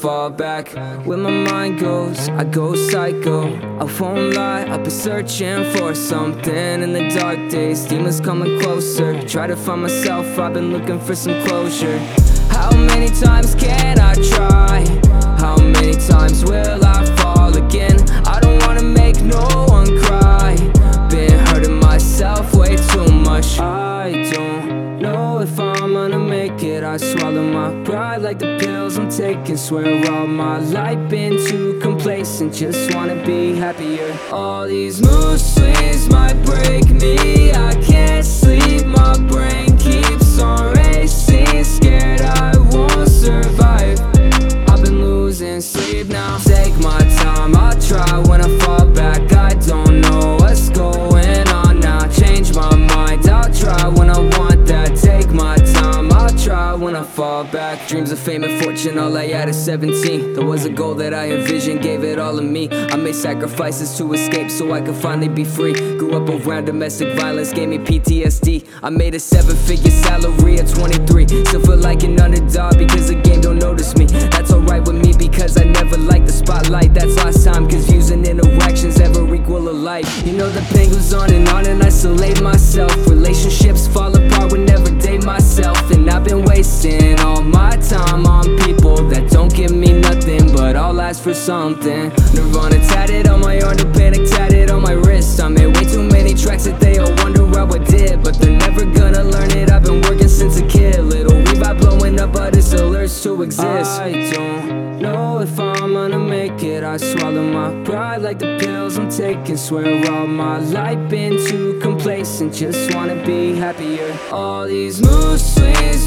fall back. Where my mind goes, I go psycho. I won't lie, I've been searching for something in the dark days. Demons coming closer, try to find myself, I've been looking for some closure. How many times can I try? How many times will I fall again? I don't wanna make no one cry. Been hurting myself way too much. I don't know if I'm gonna make it. I swallow my pride like the pills I'm taking. Swear all my life been too complacent. Just wanna be happier. All these mood swings might break me. I can't sleep, my brain keeps on racing. Scared I won't survive. I've been losing sleep now. Take my time, I'll try when I fall back. I don't know what's going on now. Change my mind, I'll try when I want that. Take my time, I'll try when I fall back. Dreams of fame and fortune, all I had is 17. There was a goal that I envisioned, gave it all of me. I made sacrifices to escape so I could finally be free. Grew up around domestic violence, gave me PTSD. I made a 7-figure salary at 23. Still feel like an underdog because the game don't notice me. That's alright with me because I never liked the spotlight. That's lost time cause views and interactions ever equal a life. You know the pain goes on and isolate myself. Relationships fall apart, would never date myself. And I've been wasting all my time on people that don't give me nothing but all ask for something. Nirvana tatted on my arm, the panic tatted on my wrist. I made way too many tracks that they all wonder how I did, but they're never gonna learn it. I've been working since a kid. Little revive blowing up, but it still hurts to exist. I don't know if I'm gonna make it. I swallow my pride like the pills I'm taking. Swear all my life been too complacent. Just wanna be happier. All these mood swings